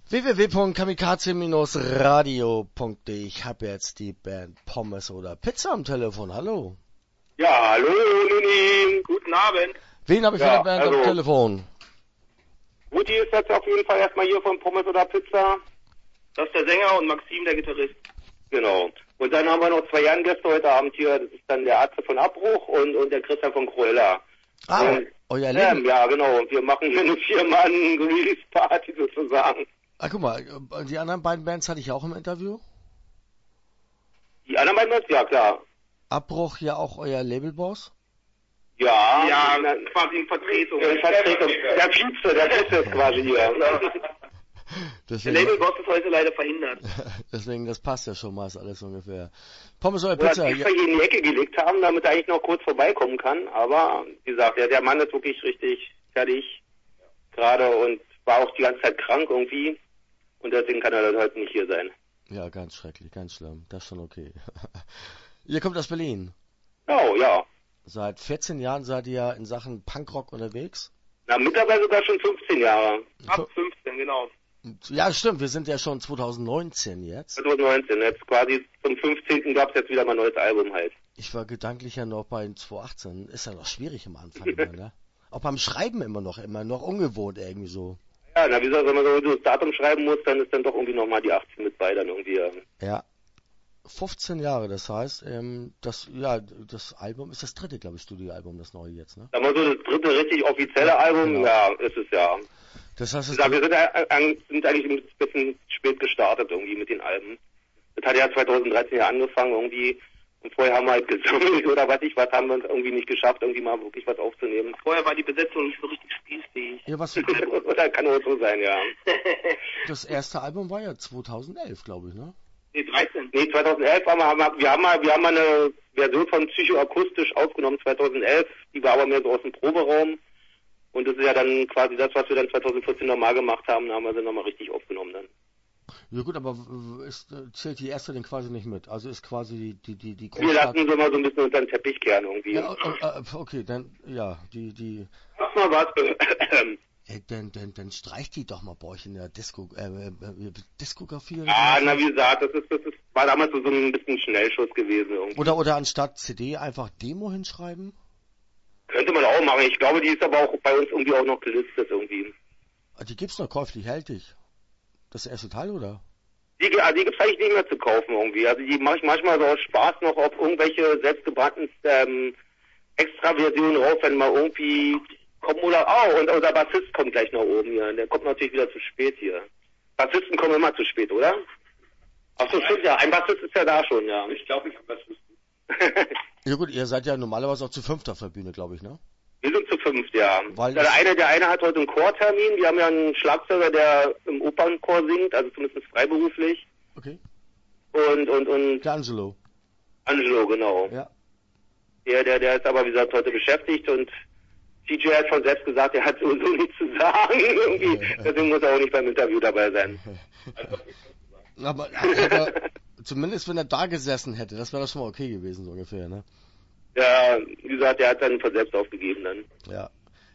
www.kamikaze-radio.de. Ich habe jetzt die Band Pommes oder Pizza am Telefon. Hallo. Ja, hallo, Nini. Guten Abend. Wen habe ich von der Band am Telefon? Guti ist jetzt auf jeden Fall erstmal hier von Pommes oder Pizza. Das ist der Sänger und Maxim, der Gitarrist. Genau. Und dann haben wir noch zwei Ehrengäste heute Abend hier. Das ist dann der Arzt von Abbruch und der Christian von Cruella. Euer Leben? Ja, genau. Und wir machen hier eine 4-Mann-Release-Party sozusagen. Guck mal, die anderen beiden Bands hatte ich auch im Interview. Die anderen beiden Bands? Ja, klar. Abbruch ja auch euer Labelboss? Ja, quasi in Vertretung. Der Vize, der ist quasi hier. Deswegen, der Labelboss ist heute leider verhindert. Deswegen, das passt ja schon mal, ist alles ungefähr. Pommes oder Pizza? Oder die in die Ecke gelegt haben, damit er eigentlich noch kurz vorbeikommen kann. Aber, wie gesagt, der Mann ist wirklich richtig fertig gerade und war auch die ganze Zeit krank irgendwie. Und deswegen kann er dann heute nicht hier sein. Ja, ganz schrecklich, ganz schlimm. Das ist schon okay. Ihr kommt aus Berlin? Oh, ja. Seit 14 Jahren seid ihr in Sachen Punkrock unterwegs? Na, mittlerweile sogar schon 15 Jahre. Ab 15, genau. Ja, stimmt, wir sind ja schon 2019 jetzt. 2019, jetzt quasi zum 15. gab es jetzt wieder mal ein neues Album halt. Ich war gedanklich ja noch bei 2018. Ist ja noch schwierig am Anfang, immer, ne? Auch beim Schreiben immer noch ungewohnt irgendwie so. Ja, na, wie gesagt, wenn man so das Datum schreiben muss, dann ist dann doch irgendwie nochmal die 18 mit bei, dann irgendwie. Ja. 15 Jahre, das heißt, das Album ist das dritte, glaube ich, Studioalbum, das neue jetzt, ne? Sagen wir so, das dritte richtig offizielle Album, genau. Ja, ist es ja. Das heißt, wir sind eigentlich ein bisschen spät gestartet irgendwie mit den Alben. Das hat ja 2013 ja angefangen irgendwie. Und vorher haben wir halt gesammelt oder was haben wir uns irgendwie nicht geschafft, irgendwie mal wirklich was aufzunehmen. Vorher war die Besetzung nicht so richtig spielfähig. Ja, was oder kann auch so sein, ja. Das erste Album war ja 2011, glaube ich, ne? Nee, 2011 wir haben mal eine Version von Psychoakustisch aufgenommen, 2011. Die war aber mehr so aus dem Proberaum. Und das ist ja dann quasi das, was wir dann 2014 nochmal gemacht haben. Da haben wir sie nochmal richtig aufgenommen dann. Ja gut, aber zählt die erste denn quasi nicht mit? Also ist quasi die Wir lassen sie mal so ein bisschen unter den Teppich kehren irgendwie. Ja, okay, dann, ja, die... Mach mal was. Dann streicht die doch mal bei euch in der Diskografie. Ah, na wie gesagt, das war damals so ein bisschen Schnellschuss gewesen irgendwie. Oder anstatt CD einfach Demo hinschreiben? Könnte man auch machen. Ich glaube, die ist aber auch bei uns irgendwie auch noch gelistet irgendwie. Die gibt's noch käuflich, hältig. Das erste Teil, oder? Die gibt's eigentlich nicht mehr zu kaufen irgendwie. Also die mache ich manchmal so aus Spaß noch auf irgendwelche selbstgebrannten Extra-Versionen rauf, wenn mal irgendwie kommen oder und unser Bassist kommt gleich nach oben hier. Der kommt natürlich wieder zu spät hier. Bassisten kommen immer zu spät, oder? Ach so, stimmt ja. Ein Bassist ist ja da schon, ja. Ich glaube, ich habe Bassisten. Ja gut, ihr seid ja normalerweise auch zu fünft auf der Bühne, glaube ich, ne? Wir sind zu fünft, ja. Weil der eine hat heute einen Chortermin. Wir haben ja einen Schlagzeuger, der im Opernchor singt, also zumindest freiberuflich. Okay. Und der Angelo. Angelo, genau. Ja. Der ist aber, wie gesagt, heute beschäftigt und CJ hat von selbst gesagt, er hat sowieso nichts zu sagen irgendwie. Deswegen muss er auch nicht beim Interview dabei sein. aber zumindest wenn er da gesessen hätte, das wäre doch schon mal okay gewesen, so ungefähr, ne? Ja, wie gesagt, er hat dann von selbst aufgegeben dann. Ja.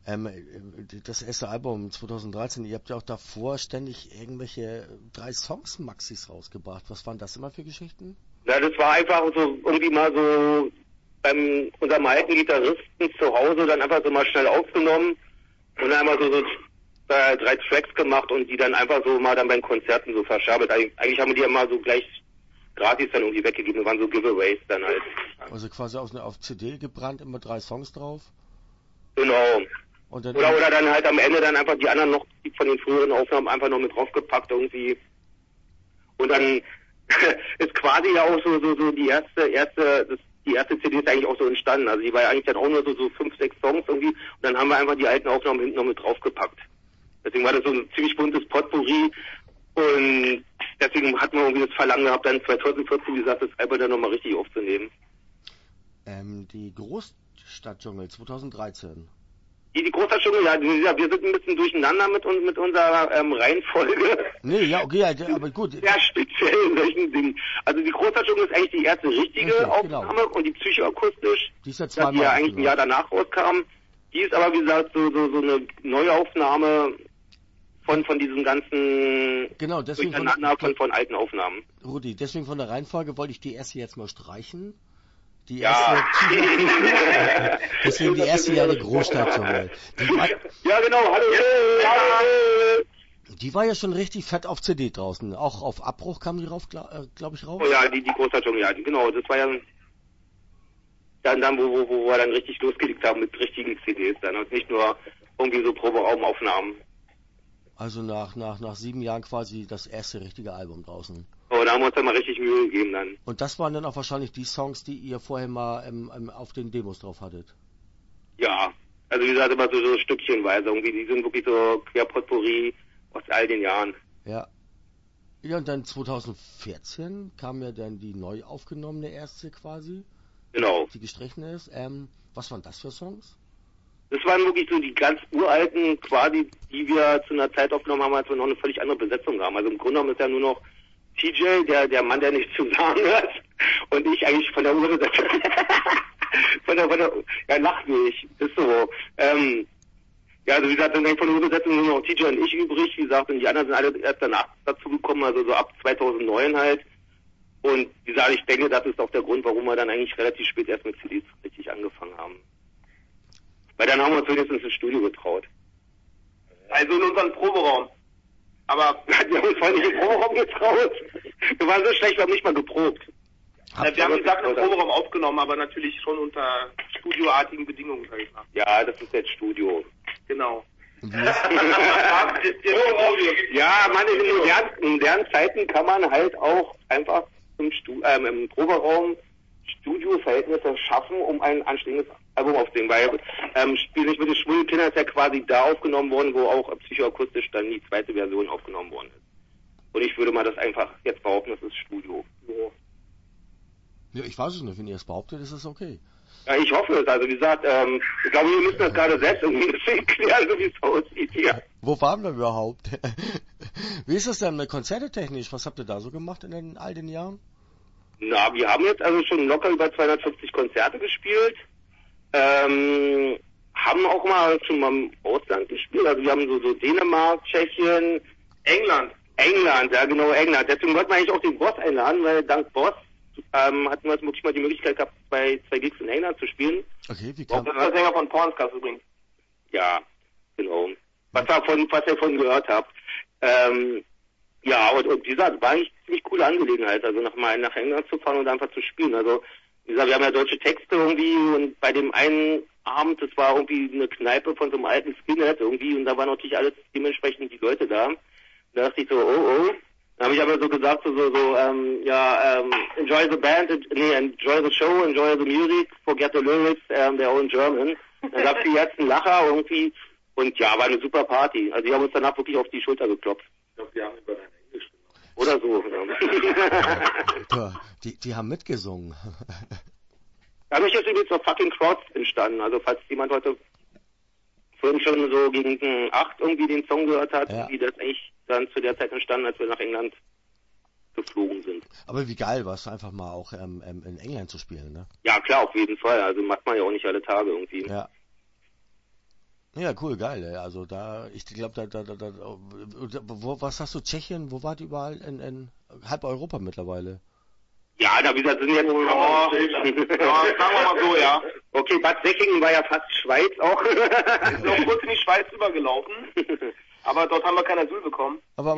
Das erste Album 2013, ihr habt ja auch davor ständig irgendwelche 3 Songs Maxis rausgebracht. Was waren das immer für Geschichten? Ja, das war einfach so irgendwie mal so bei unserem alten Gitarristen zu Hause dann einfach so mal schnell aufgenommen und dann einmal so 3 Tracks gemacht und die dann einfach so mal dann bei den Konzerten so verscherbelt. Eigentlich haben wir die ja mal so gleich gratis dann irgendwie weggegeben. Das waren so Giveaways dann halt. Also quasi auf CD gebrannt, immer 3 Songs drauf? Genau. Und dann oder dann halt am Ende dann einfach die anderen noch von den früheren Aufnahmen einfach noch mit draufgepackt irgendwie. Und dann ist quasi ja auch so die erste CD ist eigentlich auch so entstanden. Also die war ja eigentlich dann auch nur so 5, 6 Songs irgendwie. Und dann haben wir einfach die alten Aufnahmen hinten noch mit draufgepackt. Deswegen war das so ein ziemlich buntes Potpourri. Und deswegen hatten wir irgendwie das Verlangen gehabt, dann 2014, wie gesagt, das Album dann nochmal richtig aufzunehmen. Die Großstadtdschungel 2013. Die Großstadtdschungel, ja, wir sind ein bisschen durcheinander mit unserer Reihenfolge. Nee, ja, okay, aber gut. Sehr speziell in solchen Dingen. Also die Großstadtdschungel ist eigentlich die erste richtige Aufnahme, genau. Und die Psychoakustisch, die ist ja zweimal, die ja eigentlich ein Jahr danach rauskam. Die ist aber, wie gesagt, so eine Neuaufnahme von diesem ganzen Genau, deswegen von alten Aufnahmen. Rudi, deswegen von der Reihenfolge wollte ich die erste jetzt mal streichen. Die Ja. erste, deswegen die erste ja eine Großstation. Ja, genau, hallo. Die war ja schon richtig fett auf CD draußen. Auch auf Abbruch kam die rauf, glaube ich, raus. Oh ja, die Großstation, ja, genau. Das war ja dann wo wir dann richtig losgelegt haben mit richtigen CDs dann und nicht nur irgendwie so Proberaumaufnahmen. Also nach 7 Jahren quasi das erste richtige Album draußen. Oh, da haben wir uns dann mal richtig Mühe gegeben dann. Und das waren dann auch wahrscheinlich die Songs, die ihr vorher mal auf den Demos drauf hattet? Ja, also wie gesagt, immer so stückchenweise irgendwie. Die sind wirklich so Querpotpourri aus all den Jahren. Ja. Ja, und dann 2014 kam ja dann die neu aufgenommene erste quasi. Genau. Die gestrichen ist. Was waren das für Songs? Das waren wirklich so die ganz uralten quasi, die wir zu einer Zeit aufgenommen haben, als wir noch eine völlig andere Besetzung haben. Also im Grunde genommen ist ja nur noch TJ, der Mann, der nichts zu sagen hat, und ich eigentlich von der Urbesetzung. Ja, lach nicht, ist so. Ja, also wie gesagt, dann von der Urbesetzung nur noch TJ und ich übrig, wie gesagt, und die anderen sind alle erst danach dazugekommen, also so ab 2009 halt. Und wie gesagt, ich denke, das ist auch der Grund, warum wir dann eigentlich relativ spät erst mit CDs richtig angefangen haben. Weil dann haben wir uns wenigstens ins Studio getraut. Also in unseren Proberaum. Aber wir haben uns vorhin nicht im Proberaum getraut. Wir waren so schlecht, wir haben nicht mal geprobt. Wir haben die Sachen im Proberaum aufgenommen, aber natürlich schon unter studioartigen Bedingungen, sag ich mal. Ja, das ist jetzt Studio. Genau. Ja, man, in modernen Zeiten kann man halt auch einfach im Proberaum Studioverhältnisse schaffen, um ein anständiges Album aufzunehmen, weil Spiel nicht mit den schwulen Kindern ist ja quasi da aufgenommen worden, wo auch psychoakustisch dann die zweite Version aufgenommen worden ist. Und ich würde mal das einfach jetzt behaupten, das ist Studio. Ja, ich weiß es nicht, wenn ihr es behauptet, ist es okay. Ja, ich hoffe es. Also wie gesagt, ich glaube, wir müssen das gerade selbst irgendwie ein bisschen klären, so wie es aussieht hier. Wo waren wir überhaupt? Wie ist das denn mit Konzerte technisch? Was habt ihr da so gemacht in all den Jahren? Na, wir haben jetzt also schon locker über 250 Konzerte gespielt. Haben auch schon mal im Ausland gespielt. Also wir haben so Dänemark, Tschechien, England, ja genau, England. Deswegen wollten wir eigentlich auch den Boss einladen, weil dank Boss hatten wir jetzt wirklich mal die Möglichkeit gehabt, zwei Gigs in England zu spielen. Okay, wie kam das? Das ist der Sänger von Pornscast übrigens. Ja, genau. Was ihr von gehört habt. Ja, und wie gesagt, war eigentlich eine ziemlich coole Angelegenheit, also nach England zu fahren und einfach zu spielen. Also, wie gesagt, wir haben ja deutsche Texte irgendwie und bei dem einen Abend, das war irgendwie eine Kneipe von so einem alten Skinhead irgendwie und da waren natürlich alles dementsprechend die Leute da. Da dachte ich so, oh. Dann habe ich aber so gesagt, enjoy the band, enjoy the show, enjoy the music, forget the lyrics, they're all in German. Dann gab es jetzt einen Lacher irgendwie und ja, war eine super Party. Also die haben uns danach wirklich auf die Schulter geklopft. Ich glaube, die haben über dein Englisch gemacht. Oder so. Ja, die haben mitgesungen. Dadurch ist übrigens noch Fucking Crowds entstanden. Also falls jemand heute vorhin schon so gegen 8 irgendwie den Song gehört hat, ja. Wie das eigentlich dann zu der Zeit entstanden, als wir nach England geflogen sind. Aber wie geil war es einfach mal auch in England zu spielen, ne? Ja klar, auf jeden Fall. Also macht man ja auch nicht alle Tage irgendwie. Ja. Ja, cool, geil. Ey. Also ich glaube, was hast du, Tschechien, wo wart ihr überall? In halb Europa mittlerweile. Ja, wie gesagt, sind ja nur sagen wir mal so, ja. Okay, Bad Säckingen war ja fast Schweiz auch. Wir sind noch kurz in die Schweiz übergelaufen, aber dort haben wir kein Asyl bekommen. Aber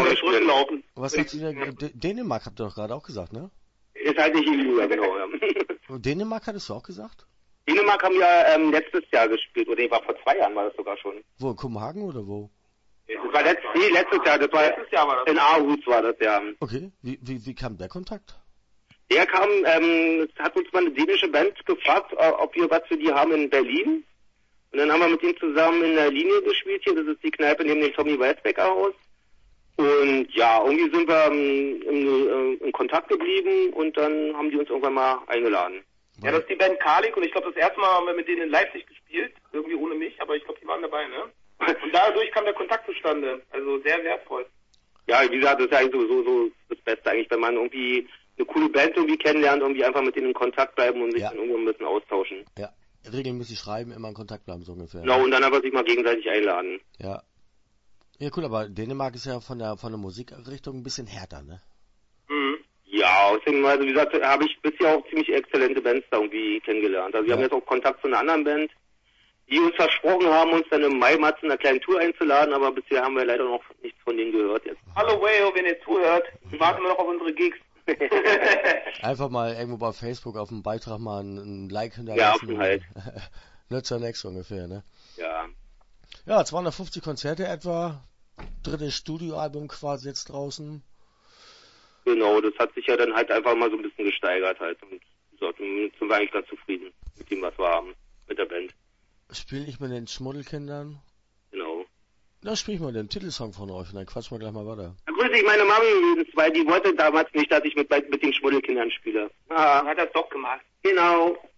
was sagt ihr? Dänemark habt ihr doch gerade auch gesagt, ne? Ist halt nicht EU, ja genau. Ja. Dänemark hattest du auch gesagt? Dänemark haben ja letztes Jahr gespielt, oder vor 2 Jahren war das sogar schon. Wo, in Kopenhagen oder wo? Das war letztes Jahr, letztes Jahr war das. In Aarhus war das, ja. Okay, wie kam der Kontakt? Der kam, hat uns mal eine dänische Band gefragt, ob wir was für die haben in Berlin. Und dann haben wir mit denen zusammen in der Linie gespielt hier, das ist die Kneipe neben dem Tommy Weisbecker Haus. Und ja, irgendwie sind wir in Kontakt geblieben und dann haben die uns irgendwann mal eingeladen. Ja, das ist die Band Kalik und ich glaube, das erste Mal haben wir mit denen in Leipzig gespielt, irgendwie ohne mich, aber ich glaube, die waren dabei, ne? Und dadurch kam der Kontakt zustande, also sehr wertvoll. Ja, wie gesagt, das ist eigentlich so das Beste eigentlich, wenn man irgendwie eine coole Band irgendwie kennenlernt, irgendwie einfach mit denen in Kontakt bleiben und sich dann irgendwo ein bisschen austauschen. Ja, regelmäßig schreiben, immer in Kontakt bleiben, so ungefähr. Genau, und dann aber sich mal gegenseitig einladen. Ja. Ja gut, aber Dänemark ist ja von der Musikrichtung ein bisschen härter, ne? Mhm. Ja, außerdem, also wie gesagt, habe ich bisher auch ziemlich exzellente Bands da irgendwie kennengelernt. Also wir haben jetzt auch Kontakt zu einer anderen Band, die uns versprochen haben, uns dann im Mai mal zu einer kleinen Tour einzuladen, aber bisher haben wir leider noch nichts von denen gehört jetzt. Hallo Wayo, wenn ihr zuhört, wir warten noch auf unsere Gigs. Einfach mal irgendwo bei Facebook auf dem Beitrag mal ein Like hinterlassen. Ja, auf den halt. Nützt ja nichts ungefähr, ne? Ja. Ja, 250 Konzerte etwa, 3. Studioalbum quasi jetzt draußen. Genau, das hat sich ja dann halt einfach mal so ein bisschen gesteigert halt. Und so, sind wir eigentlich ganz zufrieden mit dem, was wir haben, mit der Band. Spiel ich mit den Schmuddelkindern? Genau. Da spiel ich mal den Titelsong von euch und dann quatschen wir gleich mal weiter. Da grüße ich meine Mami, weil die wollte damals nicht, dass ich mit den Schmuddelkindern spiele. Ah, hat das doch gemacht. Genau.